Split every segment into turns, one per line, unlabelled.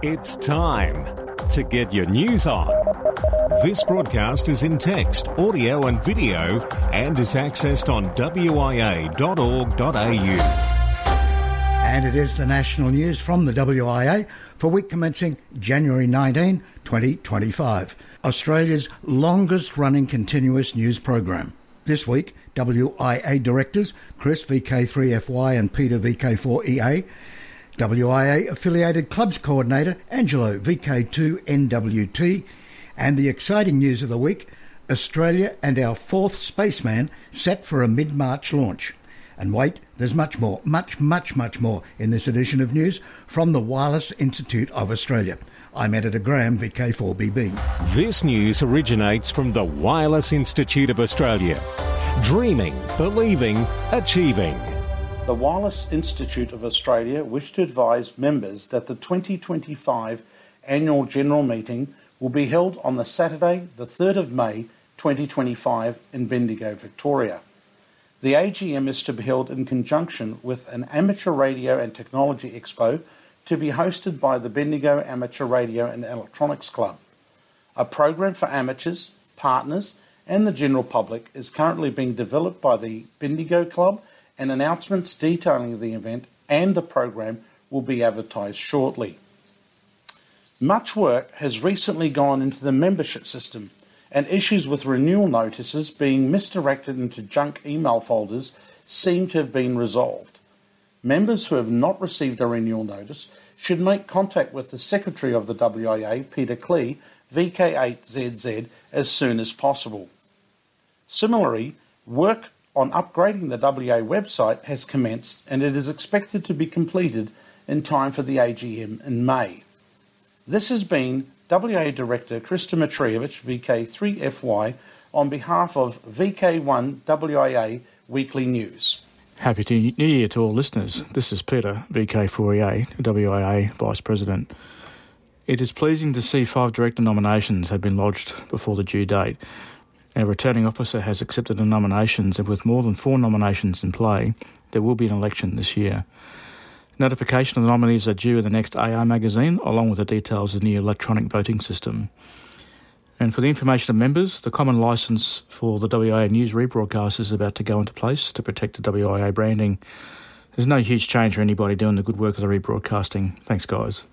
It's time to get your news on. This broadcast is in text, audio and video and is accessed on wia.org.au.
And it is the national news from the WIA for week commencing January 19, 2025, Australia's longest running continuous news program. This week, WIA directors Chris VK3FY and Peter VK4EA, WIA affiliated clubs coordinator Angelo VK2NWT, and the exciting news of the week, Australia and our fourth spaceman set for a mid-March launch. And wait, there's much more in this edition of news from the Wireless Institute of Australia. I'm Editor Graham, VK4BB.
This news originates from the Wireless Institute of Australia. Dreaming, believing, achieving.
The Wireless Institute of Australia wish to advise members that the 2025 Annual General Meeting will be held on the Saturday, the 3rd of May 2025 in Bendigo, Victoria. The AGM is to be held in conjunction with an Amateur Radio and Technology Expo to be hosted by the Bendigo Amateur Radio and Electronics Club. A program for amateurs, partners and the general public is currently being developed by the Bendigo Club, and announcements detailing the event and the program will be advertised shortly. Much work has recently gone into the membership system, and issues with renewal notices being misdirected into junk email folders seem to have been resolved. Members who have not received a renewal notice should make contact with the Secretary of the WIA, Peter Klee, VK8ZZ, as soon as possible. Similarly, work on upgrading the WA website has commenced, and it is expected to be completed in time for the AGM in May. This has been WA Director Krista Matrievich, VK3FY, on behalf of VK1 WIA Weekly News.
Happy New Year to all listeners. This is Peter, VK4EA, WIA Vice President. It is pleasing to see 5 director nominations have been lodged before the due date. Our returning officer has accepted the nominations, and with more than 4 nominations in play, there will be an election this year. Notification of the nominees are due in the next AR magazine, along with the details of the new electronic voting system. And for the information of members, the common licence for the WIA news rebroadcast is about to go into place to protect the WIA branding. There's no huge change for anybody doing the good work of the rebroadcasting. Thanks, guys.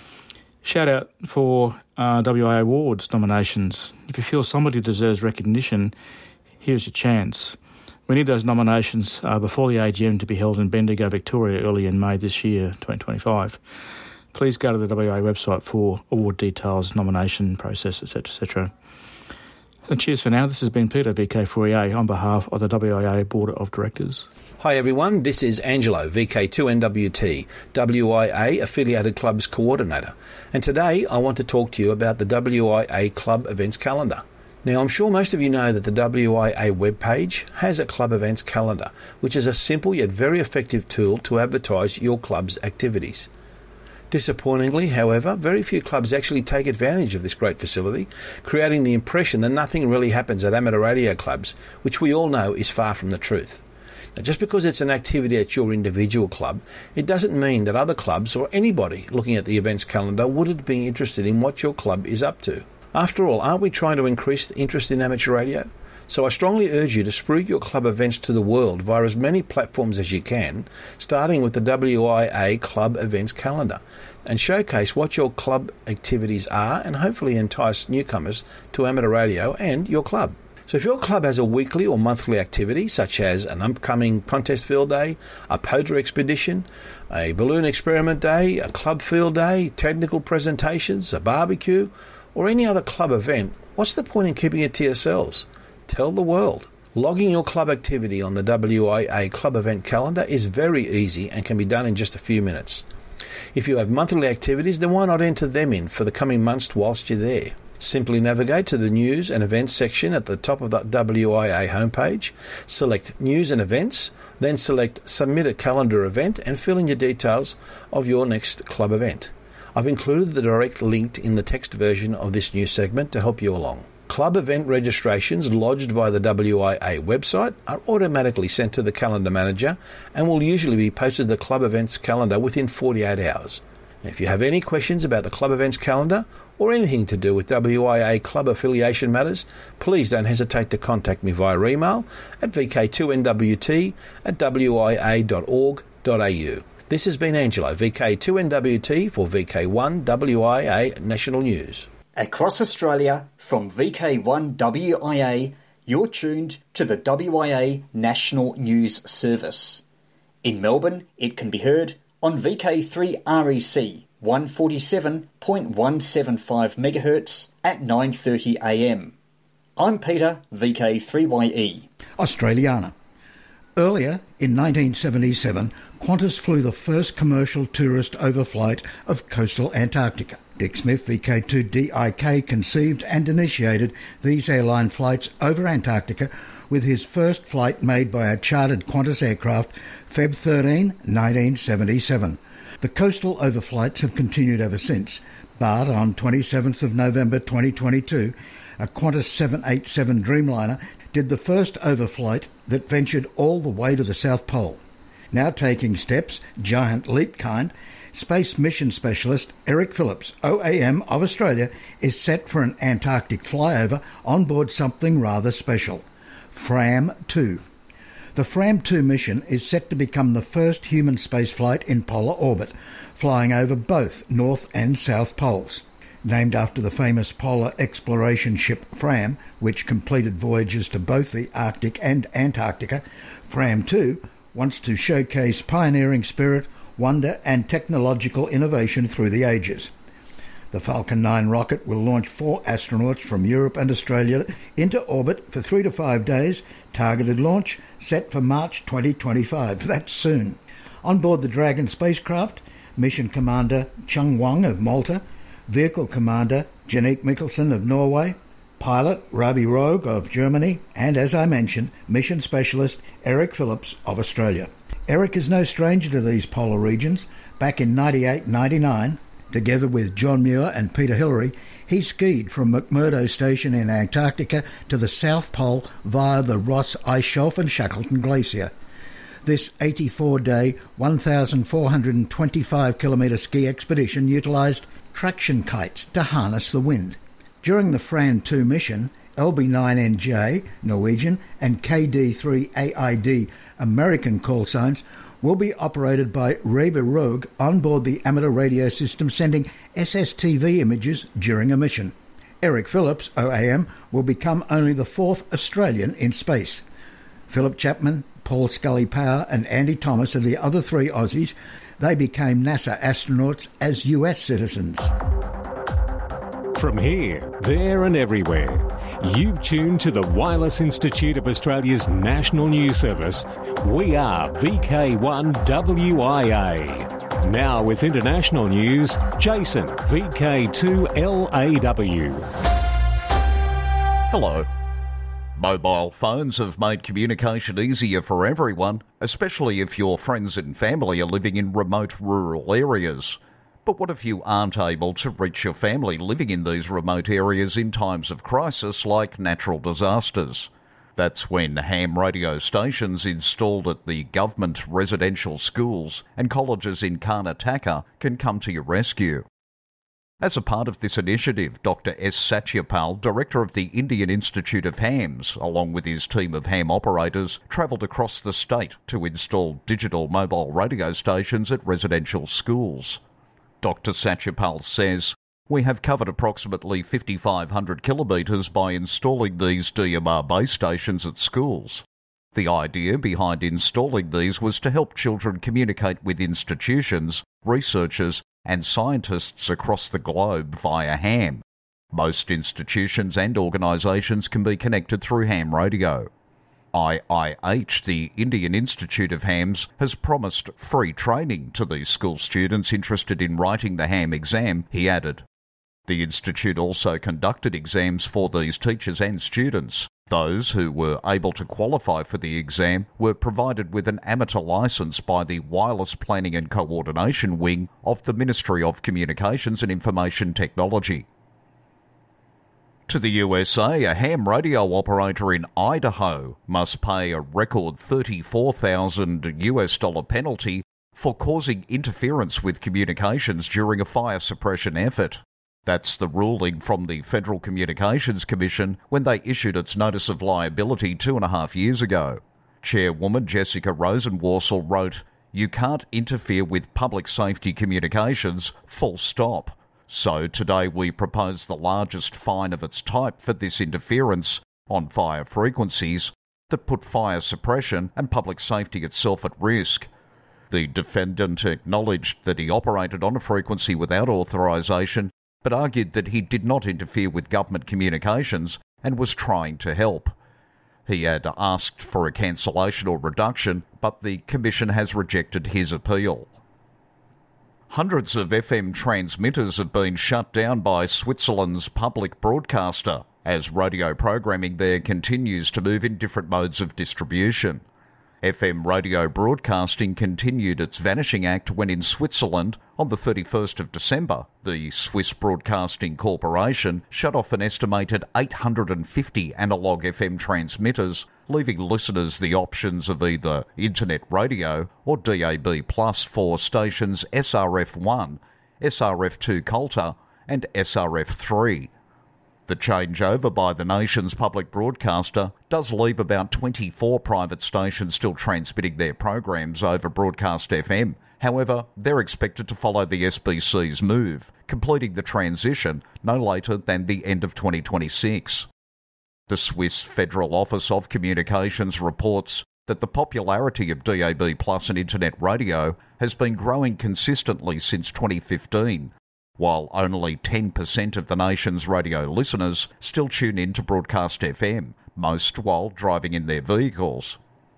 Shout out for WIA Awards nominations. If you feel somebody deserves recognition, here's your chance. We need those nominations before the AGM to be held in Bendigo, Victoria, early in May this year, 2025. Please go to the WIA website for award details, nomination process, etc., etc. And cheers for now. This has been Peter, VK4EA, on behalf of the WIA Board of Directors.
Hi everyone, this is Angelo, VK2NWT, WIA Affiliated Clubs Coordinator, and today I want to talk to you about the WIA Club Events Calendar. Now, I'm sure most of you know that the WIA webpage has a club events calendar, which is a simple yet very effective tool to advertise your club's activities. Disappointingly, however, very few clubs actually take advantage of this great facility, creating the impression that nothing really happens at amateur radio clubs, which we all know is far from the truth. Now, just because it's an activity at your individual club, it doesn't mean that other clubs or anybody looking at the events calendar wouldn't be interested in what your club is up to. After all, aren't we trying to increase the interest in amateur radio? So I strongly urge you to spruik your club events to the world via as many platforms as you can, starting with the WIA Club Events Calendar, and showcase what your club activities are and hopefully entice newcomers to amateur radio and your club. So if your club has a weekly or monthly activity, such as an upcoming contest field day, a poacher expedition, a balloon experiment day, a club field day, technical presentations, a barbecue, or any other club event, what's the point in keeping it to yourselves? Tell the world. Logging your club activity on the WIA Club Event Calendar is very easy and can be done in just a few minutes. If you have monthly activities, then why not enter them in for the coming months whilst you're there? Simply navigate to the News and Events section at the top of the WIA homepage, select News and Events, then select Submit a Calendar Event and fill in your details of your next club event. I've included the direct link in the text version of this new segment to help you along. Club event registrations lodged via the WIA website are automatically sent to the calendar manager and will usually be posted to the club events calendar within 48 hours. If you have any questions about the club events calendar or anything to do with WIA club affiliation matters, please don't hesitate to contact me via email at vk2nwt@wia.org.au. This has been Angelo, VK2NWT for VK1 WIA National News.
Across Australia, from VK1 WIA, you're tuned to the WIA National News Service. In Melbourne, it can be heard on VK3 REC 147.175 MHz at 9:30 AM. I'm Peter, VK3YE.
Australiana. Earlier, in 1977, Qantas flew the first commercial tourist overflight of coastal Antarctica. Dick Smith, VK2DIK, conceived and initiated these airline flights over Antarctica with his first flight made by a chartered Qantas aircraft, Feb 13, 1977. The coastal overflights have continued ever since, but on 27th of November 2022, a Qantas 787 Dreamliner did the first overflight that ventured all the way to the South Pole. Now taking steps, giant leap kind, Space Mission Specialist Eric Phillips, OAM of Australia, is set for an Antarctic flyover on board something rather special, FRAM-2. The FRAM-2 mission is set to become the first human spaceflight in polar orbit, flying over both North and South Poles. Named after the famous polar exploration ship Fram, which completed voyages to both the Arctic and Antarctica, FRAM-2 wants to showcase pioneering spirit, wonder and technological innovation through the ages. The Falcon 9 rocket will launch 4 astronauts from Europe and Australia into orbit for 3 to 5 days, targeted launch set for March 2025. That's soon. On board the Dragon spacecraft, Mission Commander Chung Wang of Malta, Vehicle Commander Janique Mikkelsen of Norway, Pilot Rabi Rogue of Germany, and as I mentioned, Mission Specialist Eric Phillips of Australia. Eric is no stranger to these polar regions. Back in 98-99, together with John Muir and Peter Hillary, he skied from McMurdo Station in Antarctica to the South Pole via the Ross Ice Shelf and Shackleton Glacier. This 84-day, 1,425-kilometre ski expedition utilised traction kites to harness the wind. During the FRAM-2 mission, LB9NJ, Norwegian, and KD3AID, American call signs, will be operated by Rabi Rogue on board the amateur radio system, sending SSTV images during a mission. Eric Phillips, OAM, will become only the 4th Australian in space. Philip Chapman, Paul Scully-Power and Andy Thomas are the other 3 Aussies. They became NASA astronauts as US citizens.
From here, there and everywhere, you tune to the Wireless Institute of Australia's National News Service. We are VK1WIA. Now with international news, Jason, VK2LAW.
Hello. Mobile phones have made communication easier for everyone, especially if your friends and family are living in remote rural areas. But what if you aren't able to reach your family living in these remote areas in times of crisis like natural disasters? That's when ham radio stations installed at the government residential schools and colleges in Karnataka can come to your rescue. As a part of this initiative, Dr. S. Satyapal, Director of the Indian Institute of Hams, along with his team of ham operators, travelled across the state to install digital mobile radio stations at residential schools. Dr. Satyapal says, "We have covered approximately 5,500 kilometres by installing these DMR base stations at schools. The idea behind installing these was to help children communicate with institutions, researchers and scientists across the globe via ham. Most institutions and organisations can be connected through ham radio. IIH, the Indian Institute of Hams, has promised free training to these school students interested in writing the ham exam," he added. The Institute also conducted exams for these teachers and students. Those who were able to qualify for the exam were provided with an amateur licence by the Wireless Planning and Coordination Wing of the Ministry of Communications and Information Technology. To the USA, a ham radio operator in Idaho must pay a record $34,000 penalty for causing interference with communications during a fire suppression effort. That's the ruling from the Federal Communications Commission when they issued its notice of liability 2.5 years ago. Chairwoman Jessica Rosenworcel wrote, "You can't interfere with public safety communications, full stop. So today we propose the largest fine of its type for this interference on fire frequencies that put fire suppression and public safety itself at risk." The defendant acknowledged that he operated on a frequency without authorisation, but argued that he did not interfere with government communications and was trying to help. He had asked for a cancellation or reduction, but the Commission has rejected his appeal. Hundreds of FM transmitters have been shut down by Switzerland's public broadcaster as radio programming there continues to move in different modes of distribution. FM radio broadcasting continued its vanishing act when in Switzerland, on the 31st of December, the Swiss Broadcasting Corporation shut off an estimated 850 analogue FM transmitters, leaving listeners the options of either internet radio or DAB+ for stations SRF1, SRF2 Colta and SRF3. The changeover by the nation's public broadcaster does leave about 24 private stations still transmitting their programs over Broadcast FM. However, they're expected to follow the SBC's move, completing the transition no later than the end of 2026. The Swiss Federal Office of Communications reports that the popularity of DAB+ and internet radio has been growing consistently since 2015, while only 10% of the nation's radio listeners still tune in to Broadcast FM, most while driving in their vehicles.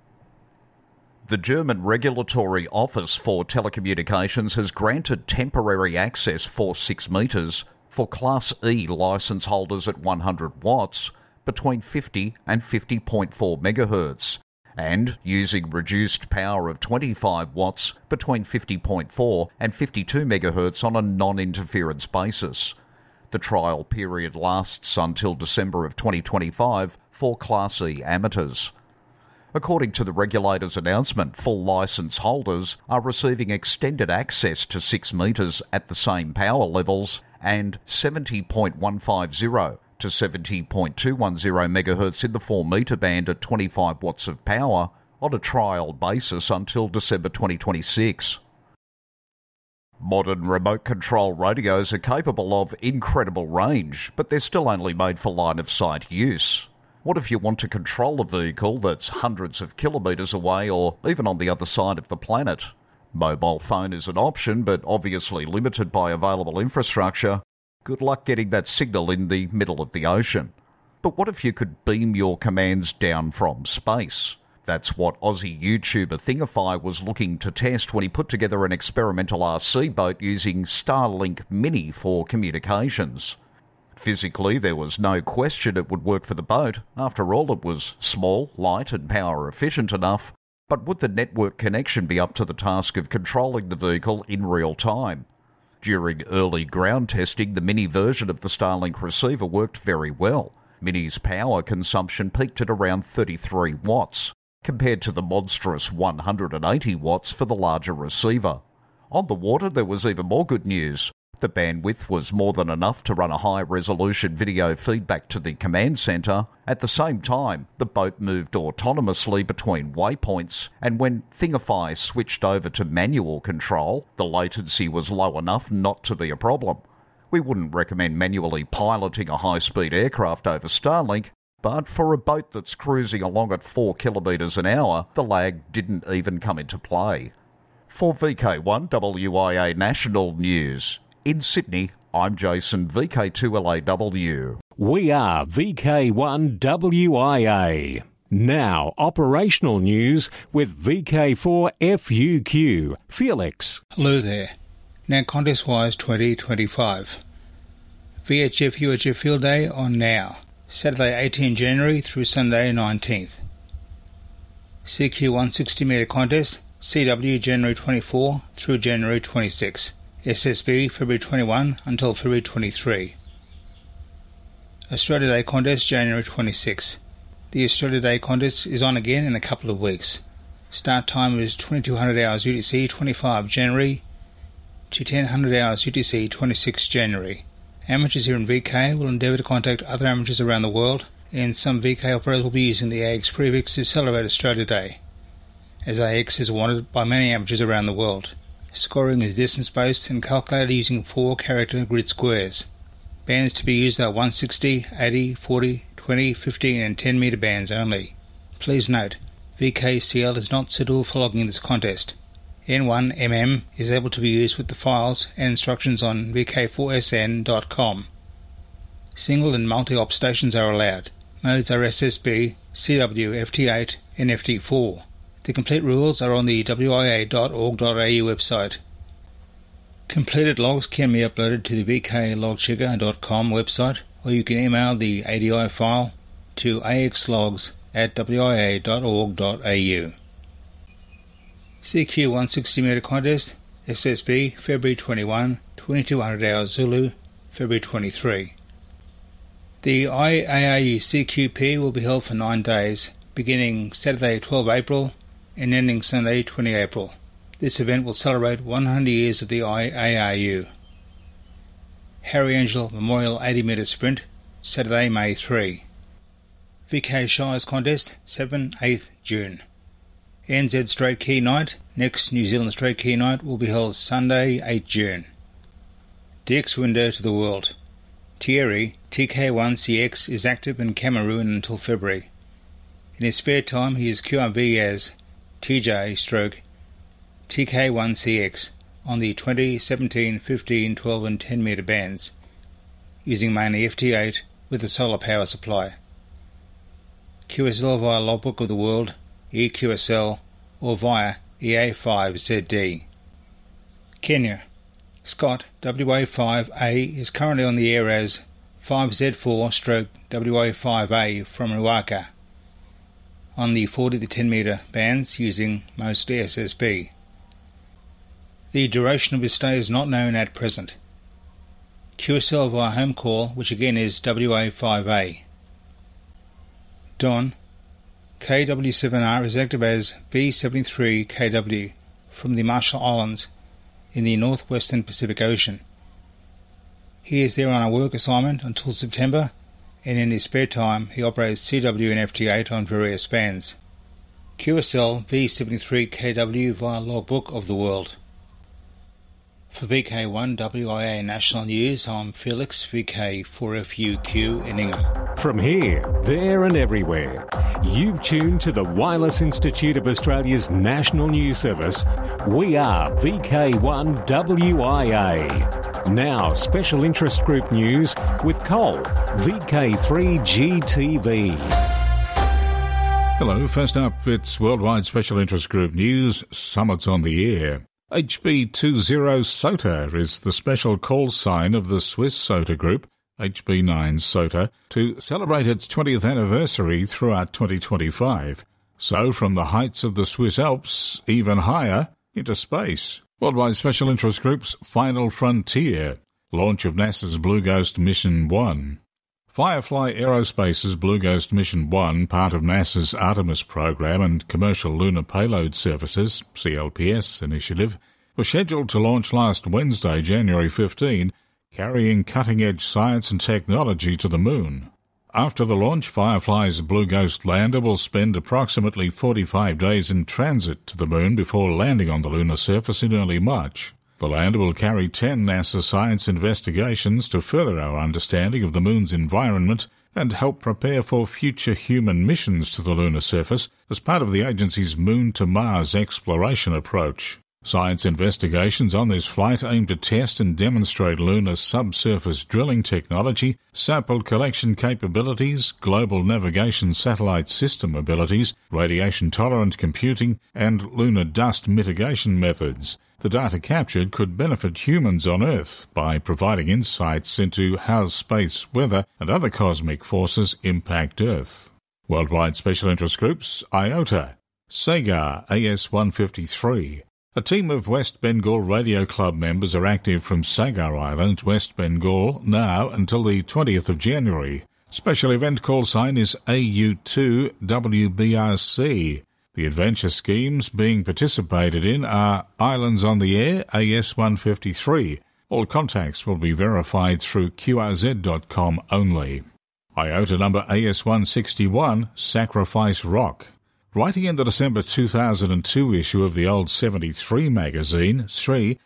The German Regulatory Office for Telecommunications has granted temporary access for 6 metres for Class E licence holders at 100 watts between 50 and 50.4 MHz, and using reduced power of 25 watts between 50.4 and 52 MHz on a non-interference basis. The trial period lasts until December of 2025 for Class E amateurs. According to the regulator's announcement, full licence holders are receiving extended access to 6 metres at the same power levels and 70.150 to 70.210 MHz in the 4 metre band at 25 watts of power on a trial basis until December 2026. Modern remote control radios are capable of incredible range, but they're still only made for line-of-sight use. What if you want to control a vehicle that's hundreds of kilometres away or even on the other side of the planet? Mobile phone is an option, but obviously limited by available infrastructure. Good luck getting that signal in the middle of the ocean. But what if you could beam your commands down from space? That's what Aussie YouTuber Thingify was looking to test when he put together an experimental RC boat using Starlink Mini for communications. Physically, there was no question it would work for the boat. After all, it was small, light and power efficient enough. But would the network connection be up to the task of controlling the vehicle in real time? During early ground testing, the Mini version of the Starlink receiver worked very well. Mini's power consumption peaked at around 33 watts, compared to the monstrous 180 watts for the larger receiver. On the water, there was even more good news. The bandwidth was more than enough to run a high-resolution video feedback to the command centre. At the same time, the boat moved autonomously between waypoints, and when Thingify switched over to manual control, the latency was low enough not to be a problem. We wouldn't recommend manually piloting a high-speed aircraft over Starlink, but for a boat that's cruising along at 4 kilometres an hour, the lag didn't even come into play. For VK1 WIA National News, in Sydney, I'm Jason, VK2LAW.
We are VK1WIA. Now, operational news with VK4FUQ. Felix.
Hello there. Now, contest-wise 2025. VHF UHF Field Day on now, Saturday 18 January through Sunday 19th. CQ 160 metre contest, CW January 24 through January 26. SSB February 21 until February 23. Australia Day contest January 26. The Australia Day contest is on again in a couple of weeks. Start time is 2200 hours UTC 25 January to 1000 hours UTC 26 January. Amateurs here in VK will endeavour to contact other amateurs around the world, and some VK operators will be using the AX prefix to celebrate Australia Day, as AX is wanted by many amateurs around the world. Scoring is distance-based and calculated using 4-character grid squares. Bands to be used are 160, 80, 40, 20, 15 and 10 metre bands only. Please note, VKCL is not suitable for logging this contest. N1MM is able to be used with the files and instructions on VK4SN.com. Single and multi-op stations are allowed. Modes are SSB, CW, FT8 and FT4. The complete rules are on the wia.org.au website. Completed logs can be uploaded to the vklogchecker.com website, or you can email the ADI file to axlogs@wia.org.au. CQ 160 metre contest, SSB, February 21, 2200 hours Zulu, February 23. The IARU CQP will be held for 9 days, beginning Saturday 12 April and ending Sunday 20 April. This event will celebrate 100 years of the IARU. Harry Angel Memorial 80 metre sprint, Saturday, May 3. VK Shires contest, 7-8 June. NZ Straight Key Night, next New Zealand Straight Key Night, will be held Sunday, 8 June. DX window to the world. Thierry, TK1CX, is active in Cameroon until February. In his spare time, he is QRV as TJ/TK1CX on the 20, 17, 15, 12 and 10 metre bands, using mainly FT8 with a solar power supply. QSL via Logbook of the World, EQSL, or via EA5ZD. Kenya. Scott, WA5A, is currently on the air as 5Z4/WA5A from Ruaka on the 40 to 10 metre bands using mostly SSB. The duration of his stay is not known at present. QSL via home call, which again is WA5A. Don, KW7R, is active as B73KW from the Marshall Islands in the northwestern Pacific Ocean. He is there on a work assignment until September, and in his spare time he operates CW and FT8 on various bands. QSL V73KW via Logbook of the World. For VK1 WIA National News, I'm Felix, VK4FUQ in Ingham.
From here, there and everywhere, you've tuned to the Wireless Institute of Australia's National News Service. We are VK1 WIA. Now, Special Interest Group News with Cole, VK3GTV.
Hello, first up, it's Worldwide Special Interest Group News, Summits on the Air. HB20 SOTA is the special call sign of the Swiss SOTA Group, HB9 SOTA, to celebrate its 20th anniversary throughout 2025. So from the heights of the Swiss Alps, even higher, into space. Worldwide Special Interest Group's Final Frontier, launch of NASA's Blue Ghost Mission 1. Firefly Aerospace's Blue Ghost Mission 1, part of NASA's Artemis program and Commercial Lunar Payload Services, CLPS initiative, was scheduled to launch last Wednesday, January 15, carrying cutting-edge science and technology to the Moon. After the launch, Firefly's Blue Ghost lander will spend approximately 45 days in transit to the Moon before landing on the lunar surface in early March. The lander will carry 10 NASA science investigations to further our understanding of the Moon's environment and help prepare for future human missions to the lunar surface as part of the agency's Moon-to-Mars exploration approach. Science investigations on this flight aim to test and demonstrate lunar subsurface drilling technology, sample collection capabilities, global navigation satellite system abilities, radiation-tolerant computing, and lunar dust mitigation methods. The data captured could benefit humans on Earth by providing insights into how space weather and other cosmic forces impact Earth. Worldwide Special Interest Groups, IOTA, SAGAR AS-153. A team of West Bengal Radio Club members are active from Sagar Island, West Bengal, now until the 20th of January. Special event call sign is AU2WBRC. The adventure schemes being participated in are Islands on the Air AS153. All contacts will be verified through qrz.com only. IOTA number AS161, Sacrifice Rock. Writing in the December 2002 issue of the old 73 magazine, Sri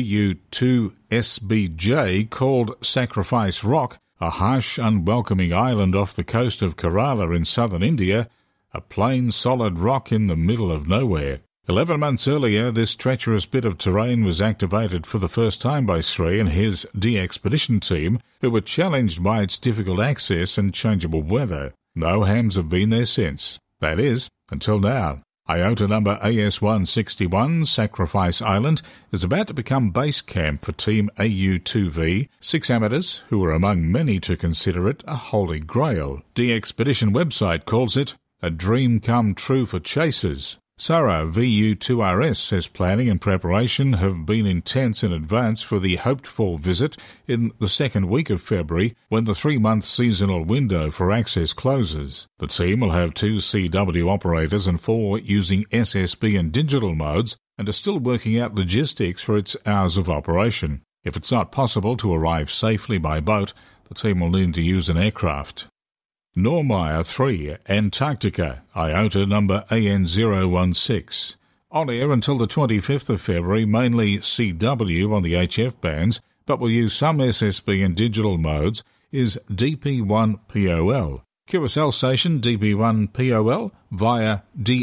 VU2SBJ called Sacrifice Rock a harsh, unwelcoming island off the coast of Kerala in southern India, a plain, solid rock in the middle of nowhere. 11 months earlier, this treacherous bit of terrain was activated for the first time by Sri and his de-expedition team, who were challenged by its difficult access and changeable weather. No hams have been there since. That is, until now. IOTA number AS161, Sacrifice Island, is about to become base camp for Team AU2V, 6 amateurs who are among many to consider it a holy grail. De-expedition website calls it a dream come true for chasers. Sarah VU2RS says planning and preparation have been intense in advance for the hoped-for visit in the second week of February, when the 3-month seasonal window for access closes. The team will have 2 CW operators and 4 using SSB and digital modes, and are still working out logistics for its hours of operation. If it's not possible to arrive safely by boat, the team will need to use an aircraft. Normire 3, Antarctica, IOTA number AN016. On air until the 25th of February, mainly CW on the HF bands, but will use some SSB and digital modes, is DP1POL. QSL station DP1POL via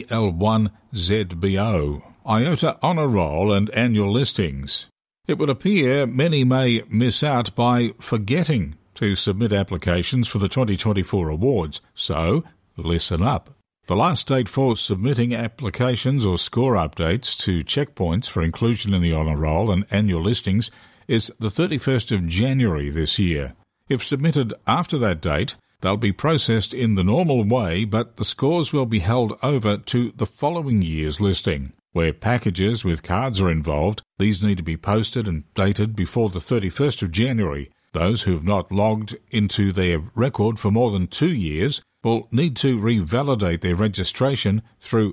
DL1ZBO. IOTA Honour Roll and annual listings. It would appear many may miss out by forgetting to submit applications for the 2024 awards, so listen up. The last date for submitting applications or score updates to checkpoints for inclusion in the honour roll and annual listings is the 31st of January this year. If submitted after that date, they'll be processed in the normal way, but the scores will be held over to the following year's listing. Where packages with cards are involved, these need to be posted and dated before the 31st of January. Those who have not logged into their record for more than 2 years will need to revalidate their registration through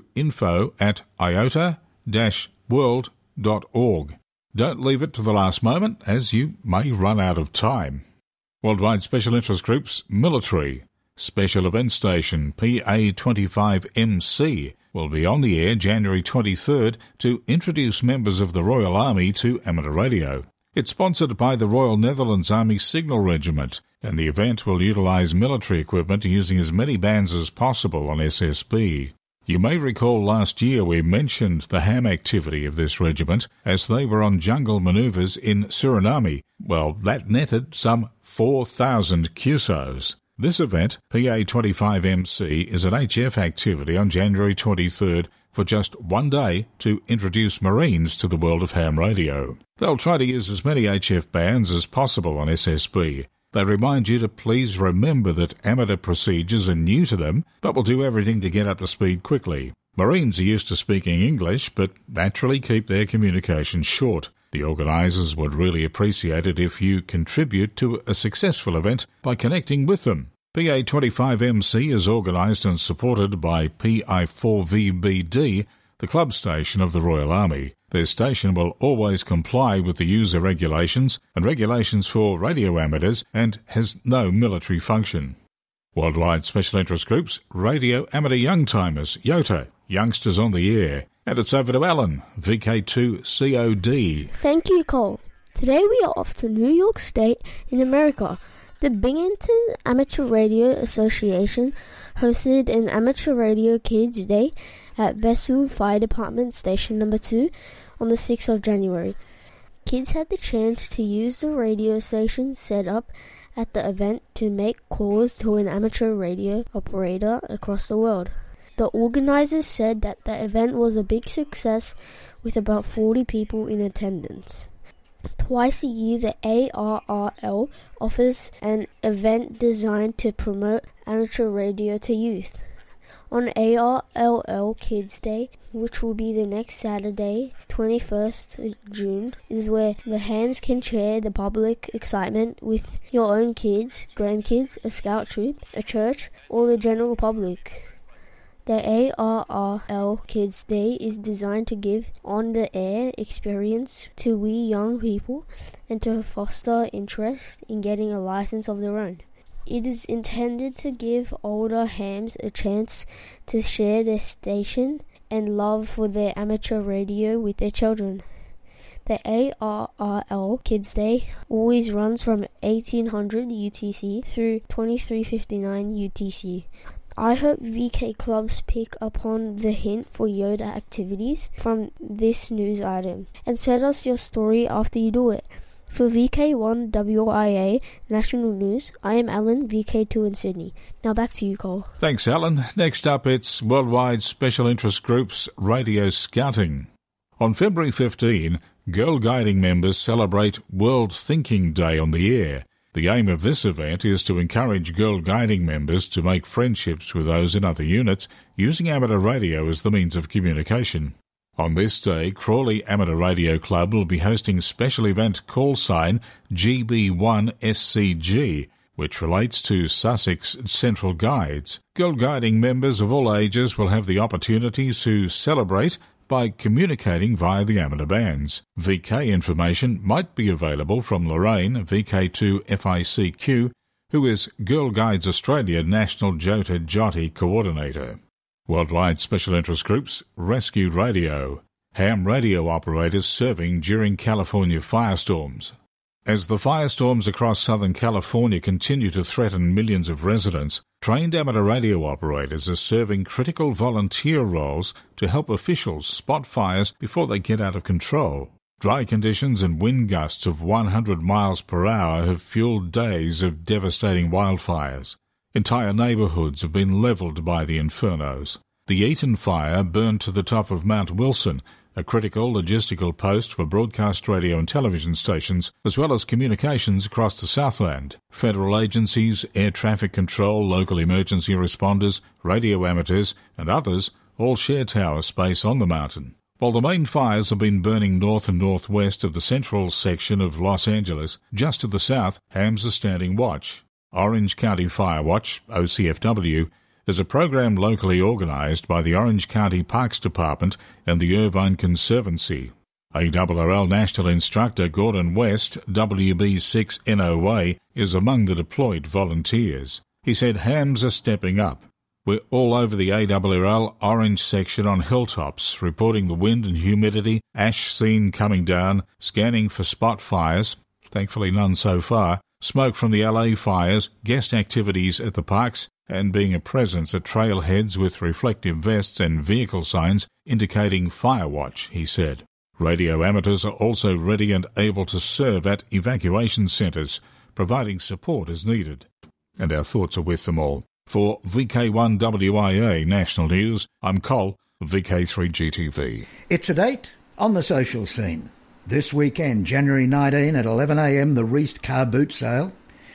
info@iota-world.org. Don't leave it to the last moment, as you may run out of time. Worldwide Special Interest Groups Military Special Event Station PA25MC will be on the air January 23rd to introduce members of the Royal Army to amateur radio. It's sponsored by the Royal Netherlands Army Signal Regiment, and the event will utilise military equipment using as many bands as possible on SSB. You may recall last year we mentioned the ham activity of this regiment as they were on jungle manoeuvres in Suriname. Well, that netted some 4,000 QSOs. This event, PA25MC, is an HF activity on January 23rd for just 1 day to introduce Marines to the world of ham radio. They'll try to use as many HF bands as possible on SSB. They remind you to please remember that amateur procedures are new to them, but will do everything to get up to speed quickly. Marines are used to speaking English, but naturally keep their communication short. The organisers would really appreciate it if you contribute to a successful event by connecting with them. PA25MC is organised and supported by PI4VBD, the club station of the Royal Army. Their station will always comply with the user regulations and regulations for radio amateurs and has no military function. Worldwide Special Interest Groups, Radio Amateur Youngtimers, YOTA, Youngsters on the Air. And it's over to Alan, VK2COD.
Thank you, Cole. Today we are off to New York State in America. The Binghamton Amateur Radio Association hosted an Amateur Radio Kids Day at Vessel Fire Department Station No. 2 on the 6th of January. Kids had the chance to use the radio station set up at the event to make calls to an amateur radio operator across the world. The organizers said that the event was a big success with about 40 people in attendance. Twice a year, the ARRL offers an event designed to promote amateur radio to youth. On ARLL Kids Day, which will be the next Saturday, 21st June, is where the hams can share the public excitement with your own kids, grandkids, a scout troop, a church, or the general public. The ARRL Kids Day is designed to give on-the-air experience to we young people and to foster interest in getting a license of their own. It is intended to give older hams a chance to share their station and love for their amateur radio with their children. The ARRL Kids Day always runs from 1800 UTC through 2359 UTC. I hope VK clubs pick upon the hint for Yoda activities from this news item and send us your story after you do it. For VK1 WIA National News, I am Alan, VK2 in Sydney. Now back to you, Cole.
Thanks, Alan. Next up, it's Worldwide Special Interest Groups Radio Scouting. On February 15, Girl Guiding members celebrate World Thinking Day on the air. The aim of this event is to encourage Girl Guiding members to make friendships with those in other units using amateur radio as the means of communication. On this day, Crawley Amateur Radio Club will be hosting special event call sign GB1SCG, which relates to Sussex Central Guides. Girl Guiding members of all ages will have the opportunity to celebrate by communicating via the amateur bands. VK information might be available from Lorraine, VK2 FICQ, who is Girl Guides Australia National Jota Jotty Coordinator. Worldwide Special Interest Groups Rescue Radio. Ham radio operators serving during California firestorms. As the firestorms across Southern California continue to threaten millions of residents, trained amateur radio operators are serving critical volunteer roles to help officials spot fires before they get out of control. Dry conditions and wind gusts of 100 miles per hour have fueled days of devastating wildfires. Entire neighbourhoods have been levelled by the infernos. The Eaton fire burned to the top of Mount Wilson, a critical logistical post for broadcast radio and television stations, as well as communications across the Southland. Federal agencies, air traffic control, local emergency responders, radio amateurs, and others all share tower space on the mountain. While the main fires have been burning north and northwest of the central section of Los Angeles, just to the south, hams are standing watch. Orange County Fire Watch, OCFW, is a program locally organised by the Orange County Parks Department and the Irvine Conservancy. ARRL National Instructor Gordon West, WB6NOA, is among the deployed volunteers. He said hams are stepping up. We're all over the ARRL Orange section on hilltops, reporting the wind and humidity, ash seen coming down, scanning for spot fires, thankfully none so far, smoke from the LA fires, guest activities at the parks, and being a presence at trailheads with reflective vests and vehicle signs indicating fire watch, he said. Radio amateurs are also ready and able to serve at evacuation centres, providing support as needed. And our thoughts are with them all. For VK1WIA National News, I'm Col, VK3GTV.
It's a date on the social scene. This weekend, January 19 at 11 a.m, the Reist Car Boot Sale.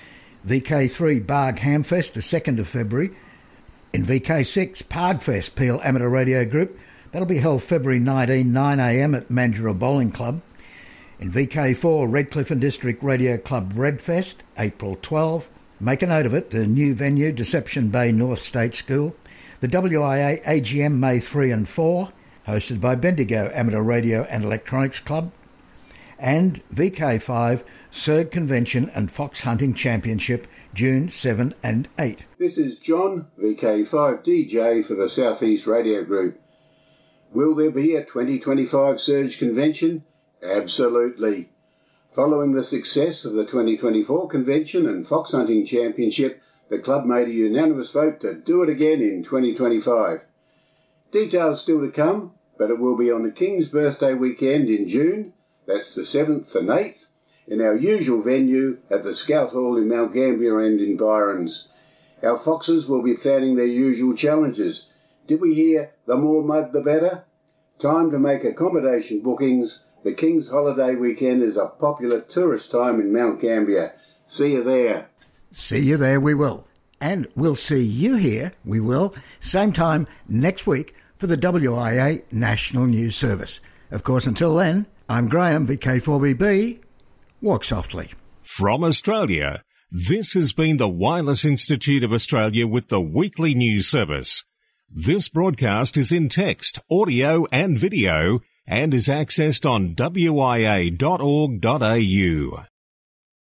VK3 Barg Hamfest, the 2nd of February. In VK6, Pargfest Peel Amateur Radio Group. That'll be held February 19, 9 a.m. at Mandurah Bowling Club. In VK4, Redcliffe and District Radio Club Redfest, April 12. Make a note of it, the new venue, Deception Bay North State School. The WIA AGM May 3 and 4, hosted by Bendigo Amateur Radio and Electronics Club. And VK5 Surg Convention and Fox Hunting Championship, June 7 and 8.
This is John, VK5 DJ for the South East Radio Group. Will there be a 2025 Surge Convention? Absolutely. Following the success of the 2024 Convention and Fox Hunting Championship, the club made a unanimous vote to do it again in 2025. Details still to come, but it will be on the King's birthday weekend in June. That's the 7th and 8th, in our usual venue at the Scout Hall in Mount Gambier and environs. Our Foxes will be planning their usual challenges. Did we hear the more mud the better? Time to make accommodation bookings. The King's holiday weekend is a popular tourist time in Mount Gambier. See you there.
See you there, we will. And we'll see you here, we will, same time next week for the WIA National News Service. Of course, until then, I'm Graham, VK4BB. Walk softly.
From Australia, this has been the Wireless Institute of Australia with the weekly news service. This broadcast is in text, audio and video and is accessed on wia.org.au.